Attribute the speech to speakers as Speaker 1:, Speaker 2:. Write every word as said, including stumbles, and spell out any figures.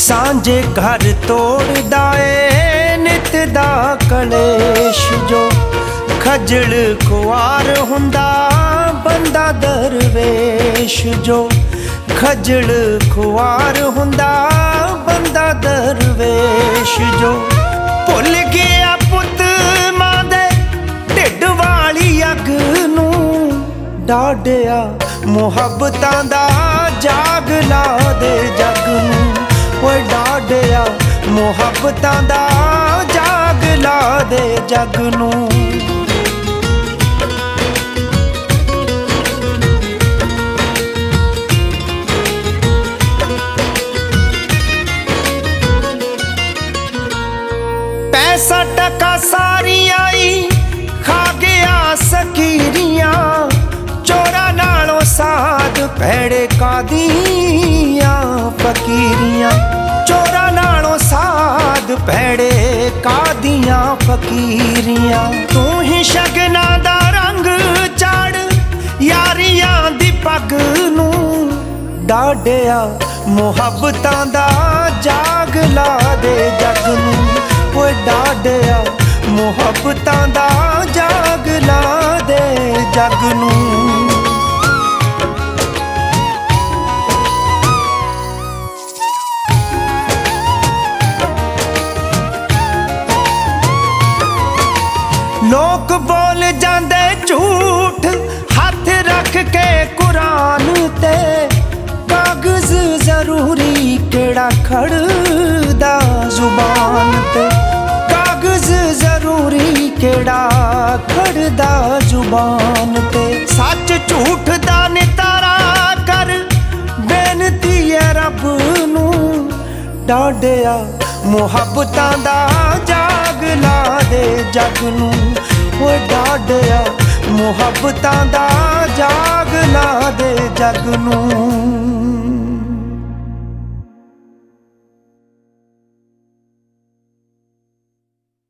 Speaker 1: सांझे घर तोड़दा ए नित दा कलेश जो। खजल खुआर हुंदा बंदा दरवेश जो। खजल खुआर हुंदा बंदा दरवेश जो। भुल गया पुत मां दे ढिड वाली अग नूं डाडिया मुहब्बतां दा जाग ला दे जग नूं। ओए डाडिया मुहब्बतां दा जाग ला दे जग नूं। पैसा टका सारी आई खा गया सकीरियां। चोरा नालों साध भैड़े कादियां फकीरियां। चोरा नालों साध भैड़े कादियां फकीरियां। तू ही शगना दा रंग चाड़ यारियां दी पग नूं डाडिया मुहब्बतां दा जाग ला दे जग नूं। ओए डाडिया मुहब्बतां दा जाग ला दे जग नूं। लोग बोल जांदे झूठ हथ रख के कुरान ते। कागज जरूरी केड़ा खड़दा जुबान ते। कागज जरूरी केड़ा खड़दा जुबान ते। सच झूठ दा नितारा कर बेनती है रब नूं डाडिया मुहब्बतां दा जाग ला दे जग नूं। ओए डाडिया मुहब्बतां दा जाग ला दे जग नूं।